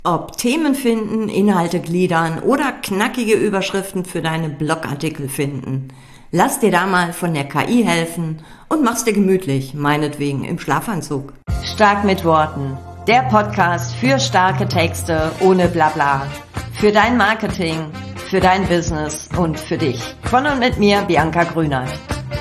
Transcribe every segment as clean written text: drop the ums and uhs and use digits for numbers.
Ob Themen finden, Inhalte gliedern oder knackige Überschriften für deine Blogartikel finden. Lass dir da mal von der KI helfen und mach's dir gemütlich, meinetwegen im Schlafanzug. Stark mit Worten. Der Podcast für starke Texte ohne Blabla. Für dein Marketing, für dein Business und für dich. Von und mit mir, Bianca Grünert.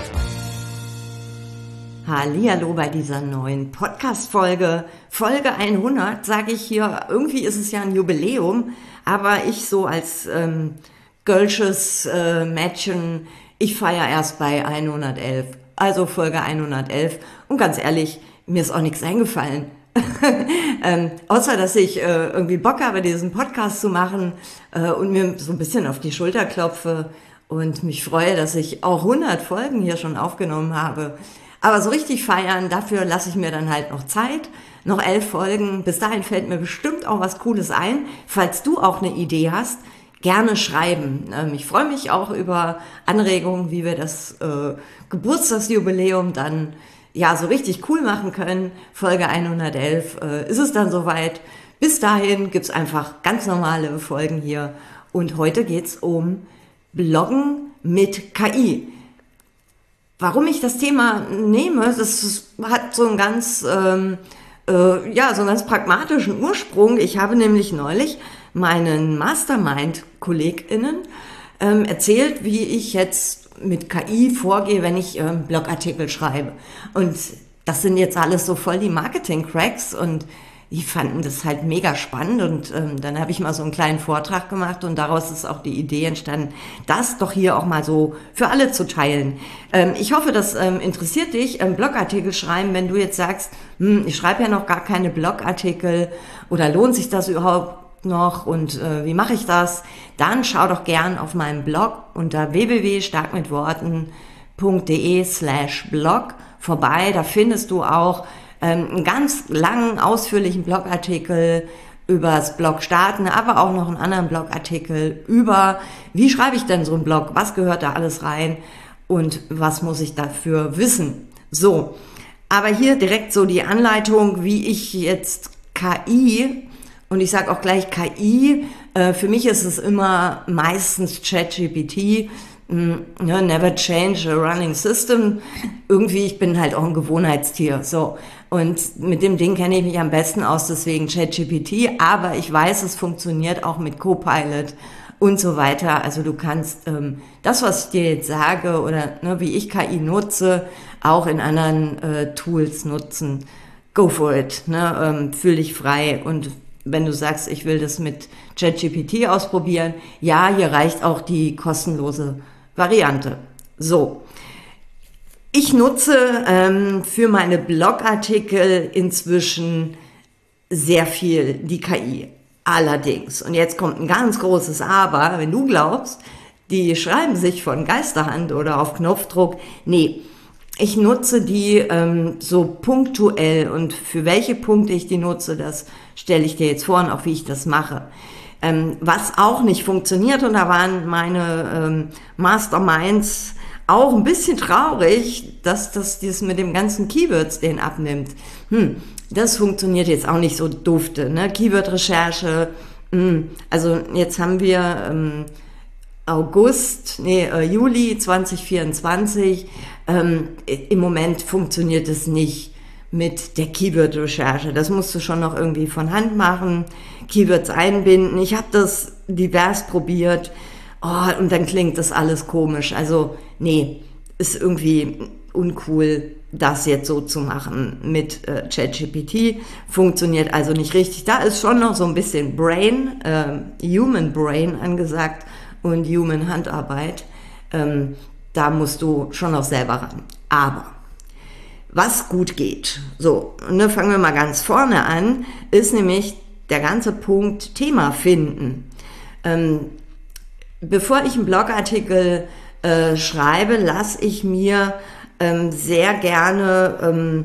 Hallihallo bei dieser neuen Podcast-Folge. Folge 100, sage ich hier. Irgendwie ist es ja ein Jubiläum, aber ich so als Gölsches Mädchen, ich feiere erst bei 111. Also Folge 111. Und ganz ehrlich, mir ist auch nichts eingefallen. Außer, dass ich irgendwie Bock habe, diesen Podcast zu machen und mir so ein bisschen auf die Schulter klopfe und mich freue, dass ich auch 100 Folgen hier schon aufgenommen habe. Aber so richtig feiern, dafür lasse ich mir dann halt noch Zeit. Noch 11 Folgen. Bis dahin fällt mir bestimmt auch was Cooles ein. Falls du auch eine Idee hast, gerne schreiben. Ich freue mich auch über Anregungen, wie wir das Geburtstagsjubiläum dann ja so richtig cool machen können. Folge 111 ist es dann soweit. Bis dahin gibt's einfach ganz normale Folgen hier. Und heute geht's um Bloggen mit KI. Warum ich das Thema nehme, das hat so einen ganz, so einen ganz pragmatischen Ursprung. Ich habe nämlich neulich meinen Mastermind-KollegInnen erzählt, wie ich jetzt mit KI vorgehe, wenn ich Blogartikel schreibe. Und das sind jetzt alles so voll die Marketing-Cracks und die fanden das halt mega spannend und dann habe ich mal so einen kleinen Vortrag gemacht und daraus ist auch die Idee entstanden, das doch hier auch mal so für alle zu teilen. Ich hoffe, das interessiert dich, Blogartikel schreiben, wenn du jetzt sagst, ich schreibe ja noch gar keine Blogartikel oder lohnt sich das überhaupt noch und wie mache ich das? Dann schau doch gern auf meinem Blog unter www.starkmitworten.de/blog vorbei, da findest du auch einen ganz langen, ausführlichen Blogartikel übers Blog starten, aber auch noch einen anderen Blogartikel über, wie schreibe ich denn so einen Blog, was gehört da alles rein und was muss ich dafür wissen. So, aber hier direkt so die Anleitung, wie ich jetzt KI, und ich sage auch gleich KI, für mich ist es immer meistens ChatGPT, never change a running system. Irgendwie, ich bin halt auch ein Gewohnheitstier, so. Und mit dem Ding kenne ich mich am besten aus, deswegen ChatGPT. Aber ich weiß, es funktioniert auch mit Copilot und so weiter. Also du kannst das, was ich dir jetzt sage oder wie ich KI nutze, auch in anderen Tools nutzen. Go for it, fühl dich frei. Und wenn du sagst, ich will das mit ChatGPT ausprobieren, ja, hier reicht auch die kostenlose Variante. So. Ich nutze für meine Blogartikel inzwischen sehr viel die KI. Allerdings, und jetzt kommt ein ganz großes Aber, wenn du glaubst, die schreiben sich von Geisterhand oder auf Knopfdruck. Nee, ich nutze die so punktuell und für welche Punkte ich die nutze, das stelle ich dir jetzt vor und auch wie ich das mache. Was auch nicht funktioniert, und da waren meine Masterminds auch ein bisschen traurig, dass das mit dem ganzen Keywords den abnimmt. Das funktioniert jetzt auch nicht so dufte, ne? Keyword-Recherche, also jetzt haben wir Juli 2024. Im Moment funktioniert es nicht mit der Keyword-Recherche. Das musst du schon noch irgendwie von Hand machen, Keywords einbinden. Ich habe das divers probiert. Und dann klingt das alles komisch. Also, nee, ist irgendwie uncool, das jetzt so zu machen mit ChatGPT. Funktioniert also nicht richtig. Da ist schon noch so ein bisschen Human Brain angesagt und Human Handarbeit. Da musst du schon noch selber ran. Aber was gut geht, so, fangen wir mal ganz vorne an, ist nämlich der ganze Punkt Thema finden. Bevor ich einen Blogartikel schreibe, lasse ich mir sehr gerne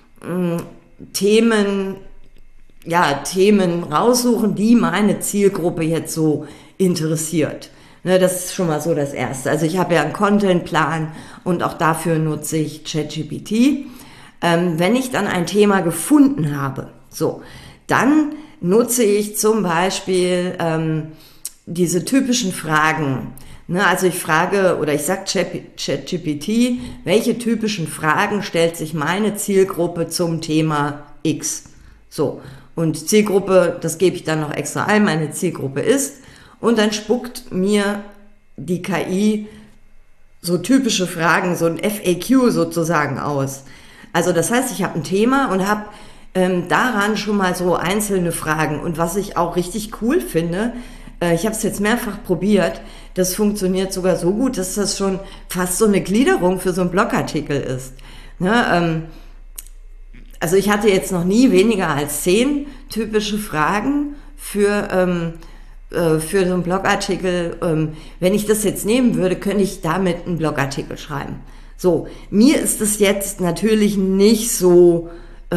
Themen raussuchen, die meine Zielgruppe jetzt so interessiert. Das ist schon mal so das Erste. Also ich habe ja einen Contentplan und auch dafür nutze ich ChatGPT. Wenn ich dann ein Thema gefunden habe, so, dann nutze ich zum Beispiel diese typischen Fragen. Ne, also ich frage oder ich sage ChatGPT, welche typischen Fragen stellt sich meine Zielgruppe zum Thema X? So, und Zielgruppe, das gebe ich dann noch extra ein, meine Zielgruppe ist, und dann spuckt mir die KI so typische Fragen, so ein FAQ sozusagen aus. Also das heißt, ich habe ein Thema und habe daran schon mal so einzelne Fragen. Und was ich auch richtig cool finde, ich habe es jetzt mehrfach probiert, das funktioniert sogar so gut, dass das schon fast so eine Gliederung für so einen Blogartikel ist. Ne, also ich hatte jetzt noch nie weniger als 10 typische Fragen für so einen Blogartikel. Wenn ich das jetzt nehmen würde, könnte ich damit einen Blogartikel schreiben. So, mir ist es jetzt natürlich nicht so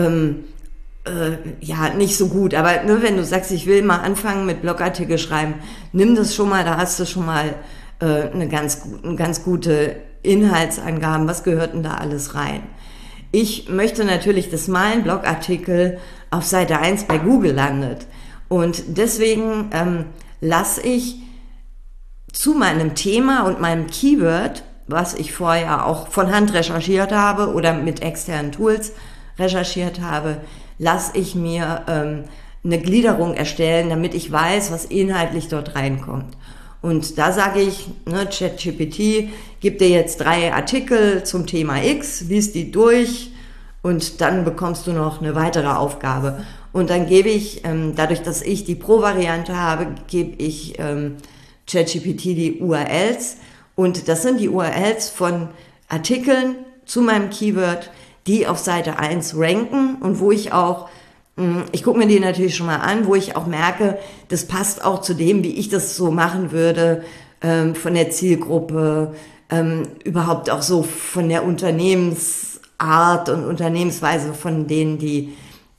nicht so gut, aber nur wenn du sagst, ich will mal anfangen mit Blogartikel schreiben, nimm das schon mal, da hast du schon mal eine ganz gute Inhaltsangaben, was gehört denn da alles rein. Ich möchte natürlich, dass mein Blogartikel auf Seite 1 bei Google landet und deswegen lasse ich zu meinem Thema und meinem Keyword, was ich vorher auch von Hand recherchiert habe oder mit externen Tools recherchiert habe, lasse ich mir eine Gliederung erstellen, damit ich weiß, was inhaltlich dort reinkommt. Und da sage ich, ne, ChatGPT, gib dir jetzt 3 Artikel zum Thema X, lies die durch und dann bekommst du noch eine weitere Aufgabe. Und dann gebe ich, dadurch, dass ich die Pro-Variante habe, gebe ich ChatGPT die URLs. Und das sind die URLs von Artikeln zu meinem Keyword, die auf Seite 1 ranken und wo ich auch, ich gucke mir die natürlich schon mal an, wo ich auch merke, das passt auch zu dem, wie ich das so machen würde, von der Zielgruppe, überhaupt auch so von der Unternehmensart und Unternehmensweise von denen, die,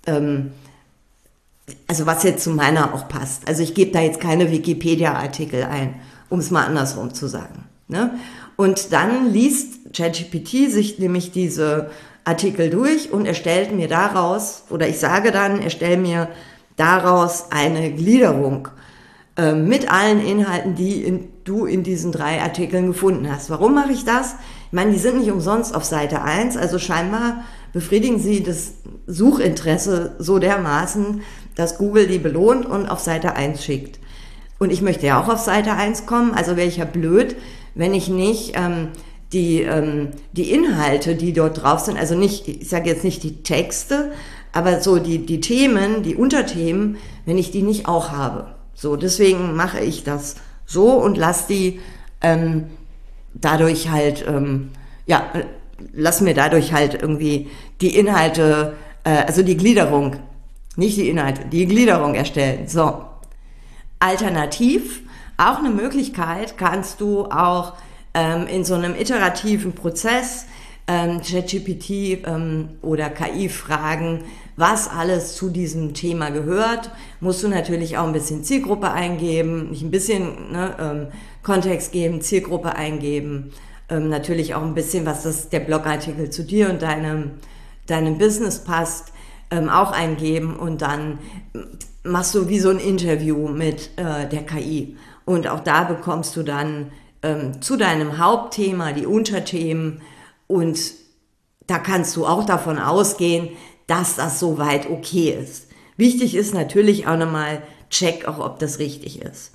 also was jetzt zu meiner auch passt. Also ich gebe da jetzt keine Wikipedia-Artikel ein, um es mal andersrum zu sagen. Ne? Und dann liest ChatGPT sich nämlich diese Artikel durch und erstellt mir daraus, oder ich sage dann, erstell mir daraus eine Gliederung mit allen Inhalten, die du in diesen 3 Artikeln gefunden hast. Warum mache ich das? Ich meine, die sind nicht umsonst auf Seite 1, also scheinbar befriedigen sie das Suchinteresse so dermaßen, dass Google die belohnt und auf Seite 1 schickt. Und ich möchte ja auch auf Seite 1 kommen, also wäre ich ja blöd, wenn ich nicht die Inhalte, die dort drauf sind, also nicht, ich sage jetzt nicht die Texte, aber so die Themen, die Unterthemen, wenn ich die nicht auch habe. So, deswegen mache ich das so und lass die dadurch halt, lass mir dadurch halt irgendwie die Inhalte, also die Gliederung, nicht die Inhalte, die Gliederung erstellen. So, alternativ, auch eine Möglichkeit, kannst du auch in so einem iterativen Prozess ChatGPT oder KI fragen, was alles zu diesem Thema gehört. Musst du natürlich auch ein bisschen Zielgruppe eingeben, nicht ein bisschen Kontext geben, Zielgruppe eingeben, natürlich auch ein bisschen, was der Blogartikel zu dir und deinem Business passt, auch eingeben und dann machst du wie so ein Interview mit der KI und auch da bekommst du dann zu deinem Hauptthema die Unterthemen und da kannst du auch davon ausgehen, dass das soweit okay ist. Wichtig ist natürlich auch nochmal, check auch, ob das richtig ist.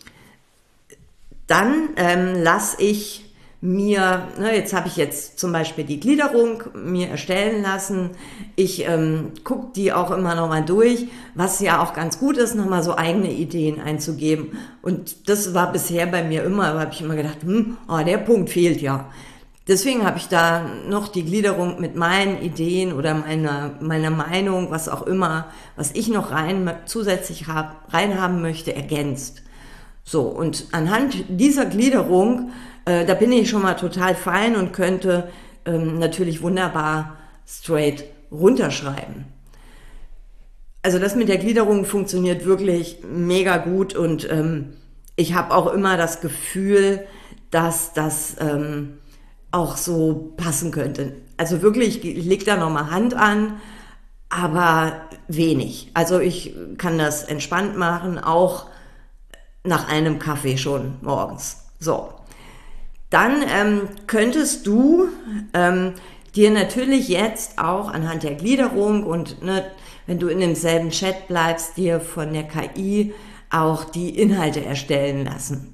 Dann lasse ich mir, jetzt habe ich jetzt zum Beispiel die Gliederung mir erstellen lassen. Ich gucke die auch immer nochmal durch, was ja auch ganz gut ist, nochmal so eigene Ideen einzugeben. Und das war bisher bei mir immer, da habe ich immer gedacht, der Punkt fehlt ja. Deswegen habe ich da noch die Gliederung mit meinen Ideen oder meiner Meinung, was auch immer, was ich noch zusätzlich reinhaben möchte, ergänzt. So, und anhand dieser Gliederung, da bin ich schon mal total fein und könnte natürlich wunderbar straight runterschreiben. Also das mit der Gliederung funktioniert wirklich mega gut und ich habe auch immer das Gefühl, dass das auch so passen könnte. Also wirklich, ich leg da nochmal Hand an aber wenig. Also ich kann das entspannt machen, auch nach einem Kaffee schon morgens. So, dann könntest du dir natürlich jetzt auch anhand der Gliederung und ne, wenn du in demselben Chat bleibst, dir von der KI auch die Inhalte erstellen lassen.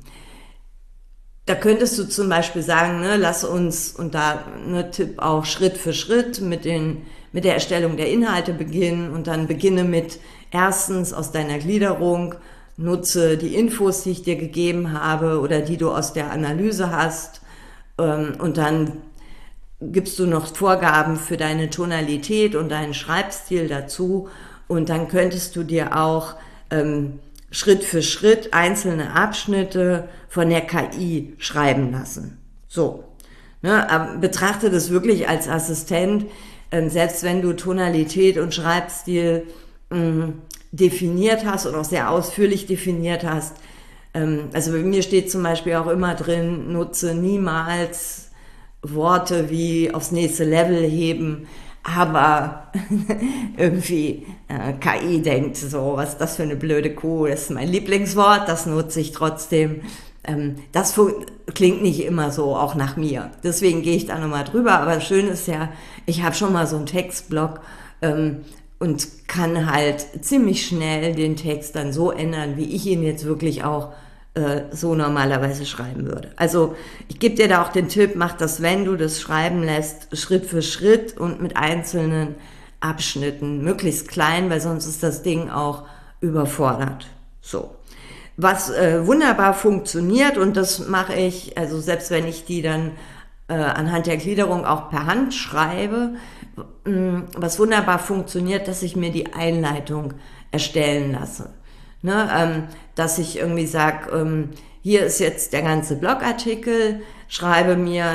Da könntest du zum Beispiel sagen, ne, lass uns, und da ne, Tipp auch Schritt für Schritt mit der Erstellung der Inhalte beginnen und dann beginne mit erstens aus deiner Gliederung, nutze die Infos, die ich dir gegeben habe oder die du aus der Analyse hast, und dann gibst du noch Vorgaben für deine Tonalität und deinen Schreibstil dazu und dann könntest du dir auch Schritt für Schritt einzelne Abschnitte von der KI schreiben lassen. So, ne, betrachte das wirklich als Assistent, selbst wenn du Tonalität und Schreibstil definiert hast und auch sehr ausführlich definiert hast. Also bei mir steht zum Beispiel auch immer drin, nutze niemals Worte wie aufs nächste Level heben, aber irgendwie KI denkt so, was ist das für eine blöde Kuh, das ist mein Lieblingswort, das nutze ich trotzdem. Das klingt nicht immer so, auch nach mir. Deswegen gehe ich da nochmal drüber, aber schön ist ja, ich habe schon mal so einen Textblock und kann halt ziemlich schnell den Text dann so ändern, wie ich ihn jetzt wirklich auch so normalerweise schreiben würde. Also ich gebe dir da auch den Tipp, mach das, wenn du das schreiben lässt, Schritt für Schritt und mit einzelnen Abschnitten, möglichst klein, weil sonst ist das Ding auch überfordert. So. Was wunderbar funktioniert, und das mache ich, also selbst wenn ich die dann anhand der Gliederung auch per Hand schreibe, was wunderbar funktioniert, dass ich mir die Einleitung erstellen lasse. Ne, dass ich irgendwie sage, hier ist jetzt der ganze Blogartikel, schreibe mir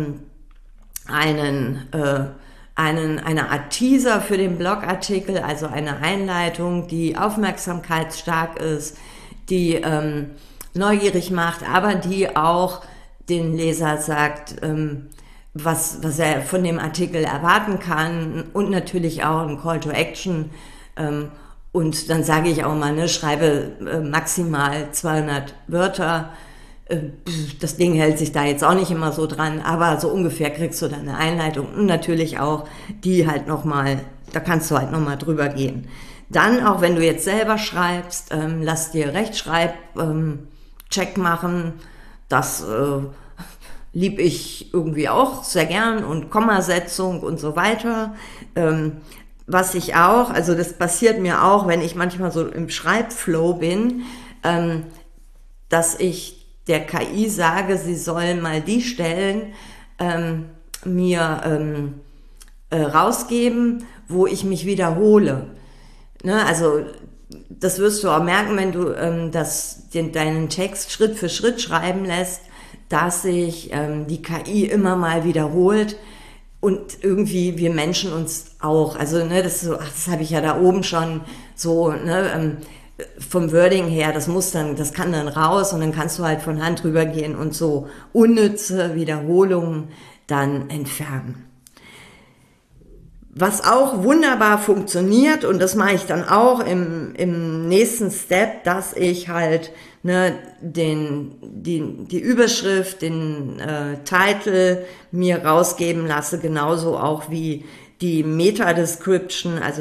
eine Art Teaser für den Blogartikel, also eine Einleitung, die aufmerksamkeitsstark ist, die neugierig macht, aber die auch den Leser sagt, was er von dem Artikel erwarten kann und natürlich auch ein Call to Action. Und dann sage ich auch mal, ne, schreibe maximal 200 Wörter. Das Ding hält sich da jetzt auch nicht immer so dran, aber so ungefähr kriegst du dann eine Einleitung und natürlich auch die halt nochmal, da kannst du halt nochmal drüber gehen. Dann, auch wenn du jetzt selber schreibst, lass dir Rechtschreib-Check machen. Das lieb ich irgendwie auch sehr gern und Kommasetzung und so weiter. Was ich auch, also das passiert mir auch, wenn ich manchmal so im Schreibflow bin, dass ich der KI sage, sie soll mal die Stellen mir rausgeben, wo ich mich wiederhole. Ne, also das wirst du auch merken, wenn du deinen Text Schritt für Schritt schreiben lässt, dass sich die KI immer mal wiederholt und irgendwie wir Menschen uns auch. Also ne, das ist so, das habe ich ja da oben schon so ne, vom Wording her, das kann dann raus und dann kannst du halt von Hand drüber gehen und so unnütze Wiederholungen dann entfernen. Was auch wunderbar funktioniert, und das mache ich dann auch im nächsten Step, dass ich halt ne, die Überschrift, den Titel mir rausgeben lasse, genauso auch wie die Meta-Description, also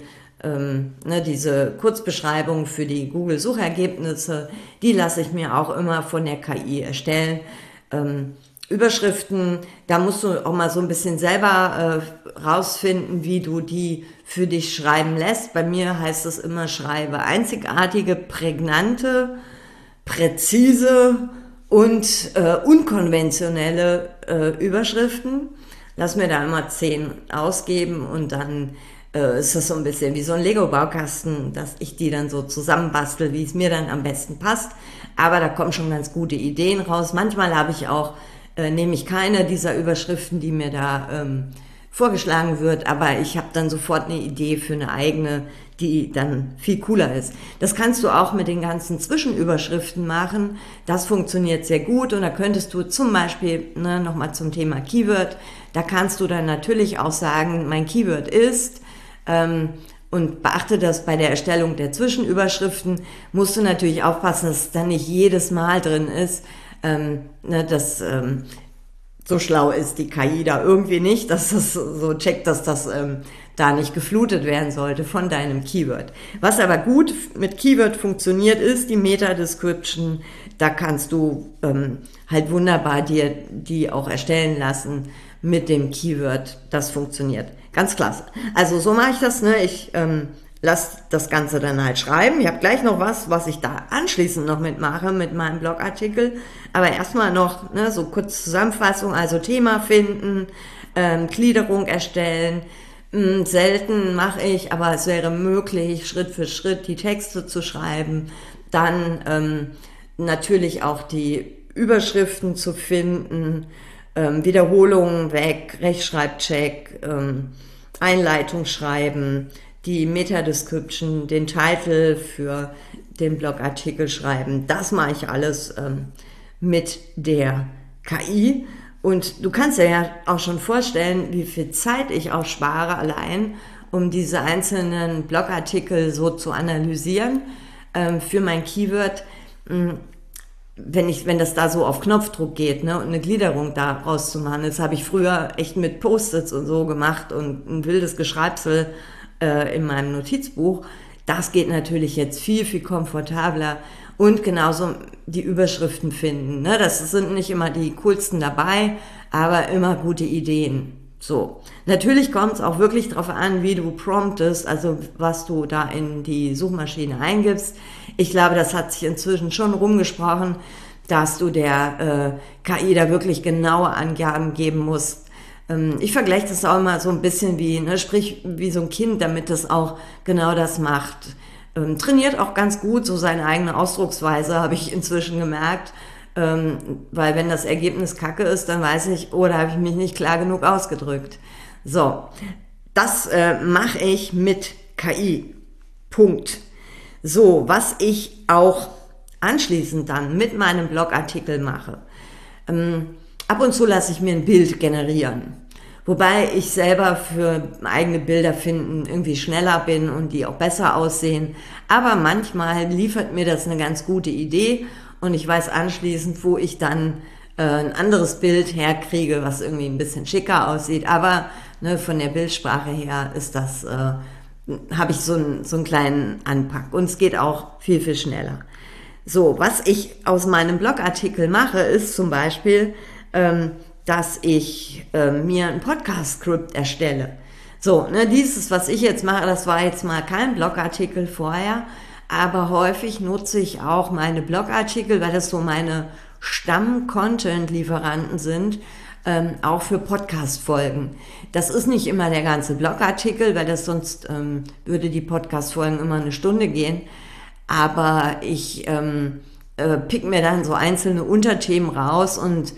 diese Kurzbeschreibung für die Google-Suchergebnisse, die lasse ich mir auch immer von der KI erstellen. Überschriften, da musst du auch mal so ein bisschen selber rausfinden, wie du die für dich schreiben lässt. Bei mir heißt es immer, schreibe einzigartige, prägnante, präzise und unkonventionelle Überschriften. Lass mir da immer 10 ausgeben und dann ist das so ein bisschen wie so ein Lego-Baukasten, dass ich die dann so zusammenbastel, wie es mir dann am besten passt. Aber da kommen schon ganz gute Ideen raus. Manchmal habe ich auch nehme ich keine dieser Überschriften, die mir da vorgeschlagen wird, aber ich habe dann sofort eine Idee für eine eigene, die dann viel cooler ist. Das kannst du auch mit den ganzen Zwischenüberschriften machen. Das funktioniert sehr gut und da könntest du zum Beispiel, ne, nochmal zum Thema Keyword, da kannst du dann natürlich auch sagen, mein Keyword ist Und beachte das bei der Erstellung der Zwischenüberschriften, musst du natürlich aufpassen, dass es dann nicht jedes Mal drin ist, dass so schlau ist die KI da irgendwie nicht, dass das so checkt, dass das da nicht geflutet werden sollte von deinem Keyword. Was aber gut mit Keyword funktioniert, ist die Meta-Description. Da kannst du halt wunderbar dir die auch erstellen lassen mit dem Keyword. Das funktioniert. Ganz klasse. Also so mache ich das, ne? Ich lasse das Ganze dann halt schreiben. Ich habe gleich noch was ich da anschließend noch mitmache mit meinem Blogartikel. Aber erstmal noch so kurz Zusammenfassung, also Thema finden, Gliederung erstellen. Selten mache ich, aber es wäre möglich, Schritt für Schritt die Texte zu schreiben. Dann natürlich auch die Überschriften zu finden, Wiederholungen weg, Rechtschreibcheck, Einleitung schreiben, die Meta-Description, den Titel für den Blogartikel schreiben. Das mache ich alles mit der KI. Und du kannst dir ja auch schon vorstellen, wie viel Zeit ich auch spare allein, um diese einzelnen Blogartikel so zu analysieren für mein Keyword. Wenn das da so auf Knopfdruck geht, ne, und eine Gliederung da rauszumachen, das habe ich früher echt mit Post-its und so gemacht und ein wildes Geschreibsel in meinem Notizbuch. Das geht natürlich jetzt viel, viel komfortabler und genauso die Überschriften finden. Ne? Das sind nicht immer die coolsten dabei, aber immer gute Ideen. So. Natürlich kommt es auch wirklich darauf an, wie du promptest, also was du da in die Suchmaschine eingibst. Ich glaube, das hat sich inzwischen schon rumgesprochen, dass du der KI da wirklich genaue Angaben geben musst. Ich vergleiche das auch immer so ein bisschen sprich wie so ein Kind, damit das auch genau das macht. Trainiert auch ganz gut so seine eigene Ausdrucksweise, habe ich inzwischen gemerkt. Weil wenn das Ergebnis kacke ist, dann weiß ich, da habe ich mich nicht klar genug ausgedrückt. So, das mache ich mit KI. Punkt. So, was ich auch anschließend dann mit meinem Blogartikel mache. Ab und zu lasse ich mir ein Bild generieren. Wobei ich selber für eigene Bilder finden irgendwie schneller bin und die auch besser aussehen. Aber manchmal liefert mir das eine ganz gute Idee und ich weiß anschließend, wo ich dann ein anderes Bild herkriege, was irgendwie ein bisschen schicker aussieht. Aber von der Bildsprache her ist das, habe ich so einen kleinen Anpack und es geht auch viel, viel schneller. So, was ich aus meinem Blogartikel mache, ist zum Beispiel, dass ich mir ein Podcast-Skript erstelle. So, dieses, was ich jetzt mache, das war jetzt mal kein Blogartikel vorher, aber häufig nutze ich auch meine Blogartikel, weil das so meine Stamm-Content-Lieferanten sind, auch für Podcast-Folgen. Das ist nicht immer der ganze Blogartikel, weil das sonst würde die Podcast-Folgen immer eine Stunde gehen, aber ich pick mir dann so einzelne Unterthemen raus und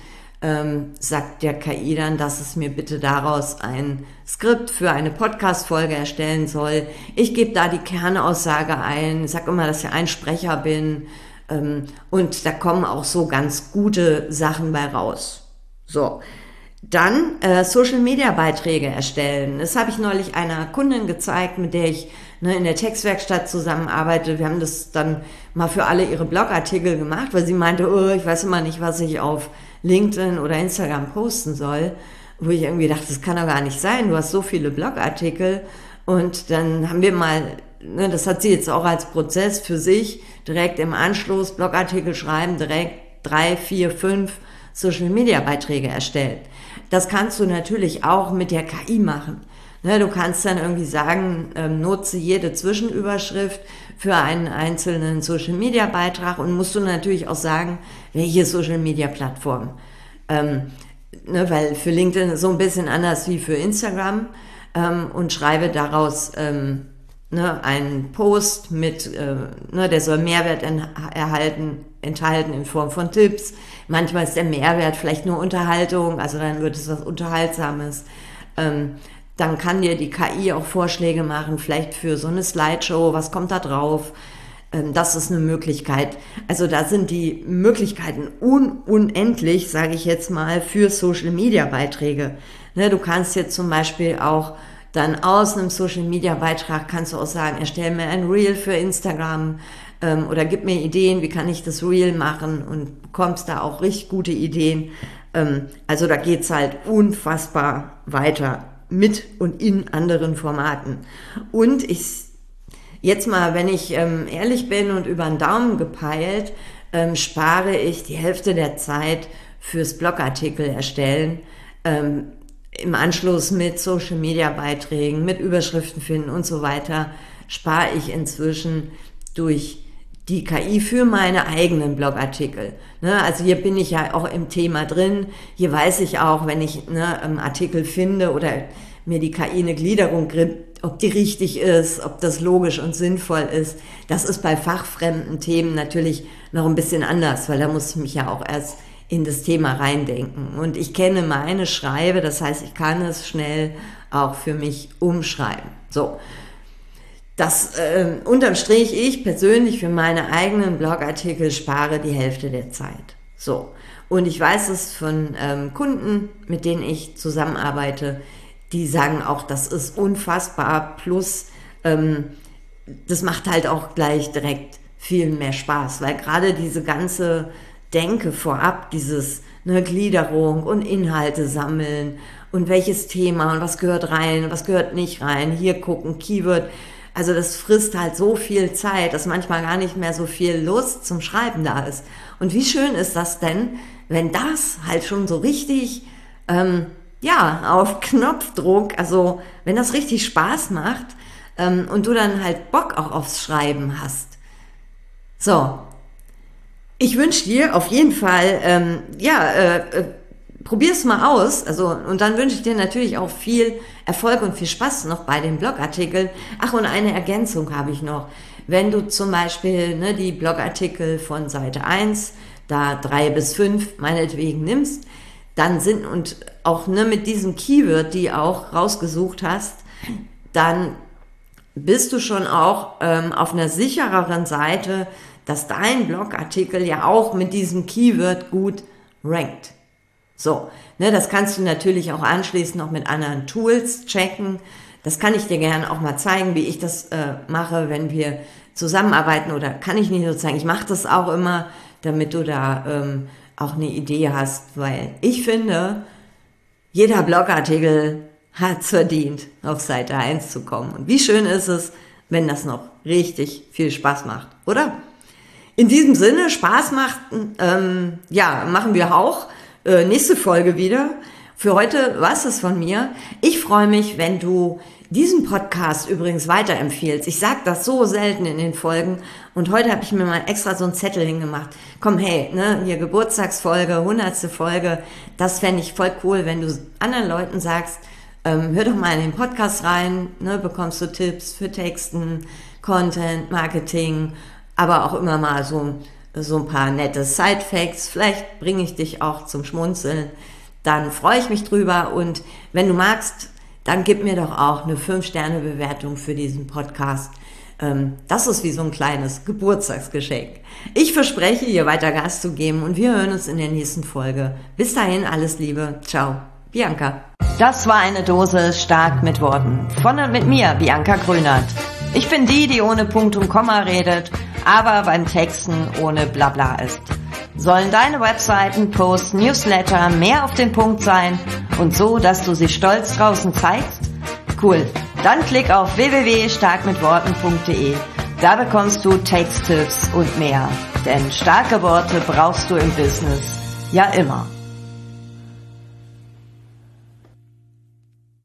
sagt der KI dann, dass es mir bitte daraus ein Skript für eine Podcast-Folge erstellen soll. Ich gebe da die Kernaussage ein, sag immer, dass ich ein Sprecher bin und da kommen auch so ganz gute Sachen bei raus. So, dann Social-Media-Beiträge erstellen. Das habe ich neulich einer Kundin gezeigt, mit der ich in der Textwerkstatt zusammenarbeite. Wir haben das dann mal für alle ihre Blogartikel gemacht, weil sie meinte, ich weiß immer nicht, was ich auf LinkedIn oder Instagram posten soll, wo ich irgendwie dachte, das kann doch gar nicht sein, du hast so viele Blogartikel. Und dann haben wir mal, das hat sie jetzt auch als Prozess für sich, direkt im Anschluss Blogartikel schreiben, direkt 3, 4, 5 Social-Media-Beiträge erstellt. Das kannst du natürlich auch mit der KI machen. Du kannst dann irgendwie sagen, nutze jede Zwischenüberschrift für einen einzelnen Social-Media-Beitrag und musst du natürlich auch sagen, welche Social-Media-Plattform. Weil für LinkedIn ist so ein bisschen anders wie für Instagram und schreibe daraus einen Post mit, der soll Mehrwert enthalten in Form von Tipps. Manchmal ist der Mehrwert vielleicht nur Unterhaltung, also dann wird es was Unterhaltsames. Dann kann dir die KI auch Vorschläge machen, vielleicht für so eine Slideshow, was kommt da drauf. Das ist eine Möglichkeit. Also da sind die Möglichkeiten unendlich, sage ich jetzt mal, für Social-Media-Beiträge. Du kannst jetzt zum Beispiel auch Dann aus einem Social-Media-Beitrag kannst du auch sagen, erstell mir ein Reel für Instagram oder gib mir Ideen, wie kann ich das Reel machen, und bekommst da auch richtig gute Ideen. Also da geht's halt unfassbar weiter mit und in anderen Formaten. Und jetzt mal, wenn ich ehrlich bin und über den Daumen gepeilt, spare ich die Hälfte der Zeit fürs Blogartikel erstellen, im Anschluss mit Social-Media-Beiträgen, mit Überschriften finden und so weiter, spare ich inzwischen durch die KI für meine eigenen Blogartikel. Also hier bin ich ja auch im Thema drin. Hier weiß ich auch, wenn ich einen Artikel finde oder mir die KI eine Gliederung gibt, ob die richtig ist, ob das logisch und sinnvoll ist. Das ist bei fachfremden Themen natürlich noch ein bisschen anders, weil da muss ich mich ja auch erst in das Thema reindenken. Und ich kenne meine Schreibe, das heißt, ich kann es schnell auch für mich umschreiben. So, das unterm Strich, ich persönlich für meine eigenen Blogartikel spare die Hälfte der Zeit. So, und ich weiß es von Kunden, mit denen ich zusammenarbeite, die sagen auch, das ist unfassbar, plus das macht halt auch gleich direkt viel mehr Spaß, weil gerade diese ganze Denke vorab, dieses Gliederung und Inhalte sammeln und welches Thema und was gehört rein und was gehört nicht rein, hier gucken, Keyword, also das frisst halt so viel Zeit, dass manchmal gar nicht mehr so viel Lust zum Schreiben da ist. Und wie schön ist das denn, wenn das halt schon so richtig, auf Knopfdruck, also wenn das richtig Spaß macht und du dann halt Bock auch aufs Schreiben hast. So, ich wünsche dir auf jeden Fall, probier's mal aus, also, und dann wünsche ich dir natürlich auch viel Erfolg und viel Spaß noch bei den Blogartikeln. Ach, und eine Ergänzung habe ich noch. Wenn du zum Beispiel die Blogartikel von Seite 1, da 3 bis 5 meinetwegen nimmst, dann sind, und auch mit diesem Keyword, die auch rausgesucht hast, dann bist du schon auch auf einer sichereren Seite, dass dein Blogartikel ja auch mit diesem Keyword gut rankt. So, das kannst du natürlich auch anschließend noch mit anderen Tools checken. Das kann ich dir gerne auch mal zeigen, wie ich das mache, wenn wir zusammenarbeiten, oder kann ich nicht nur zeigen, ich mache das auch immer, damit du da auch eine Idee hast, weil ich finde, jeder Blogartikel hat es verdient, auf Seite 1 zu kommen. Und wie schön ist es, wenn das noch richtig viel Spaß macht, oder? In diesem Sinne, Spaß macht, machen wir auch. Nächste Folge wieder. Für heute war's es von mir. Ich freue mich, wenn du diesen Podcast übrigens weiterempfiehlst. Ich sage das so selten in den Folgen, und heute habe ich mir mal extra so einen Zettel hingemacht. Komm, hey, hier Geburtstagsfolge, 100. Folge, das fände ich voll cool, wenn du anderen Leuten sagst, hör doch mal in den Podcast rein, bekommst du Tipps für Texten, Content, Marketing, aber auch immer mal so ein paar nette Side-Facts. Vielleicht bringe ich dich auch zum Schmunzeln. Dann freue ich mich drüber, und wenn du magst, dann gib mir doch auch eine 5-Sterne-Bewertung für diesen Podcast. Das ist wie so ein kleines Geburtstagsgeschenk. Ich verspreche, hier weiter Gas zu geben, und wir hören uns in der nächsten Folge. Bis dahin, alles Liebe. Ciao, Bianca. Das war eine Dose stark mit Worten. Von und mit mir, Bianca Grünert. Ich bin die ohne Punkt und Komma redet, aber beim Texten ohne Blabla ist. Sollen deine Webseiten, Posts, Newsletter mehr auf den Punkt sein und so, dass du sie stolz draußen zeigst? Cool, dann klick auf www.starkmitworten.de. Da bekommst du Texttipps und mehr. Denn starke Worte brauchst du im Business ja immer.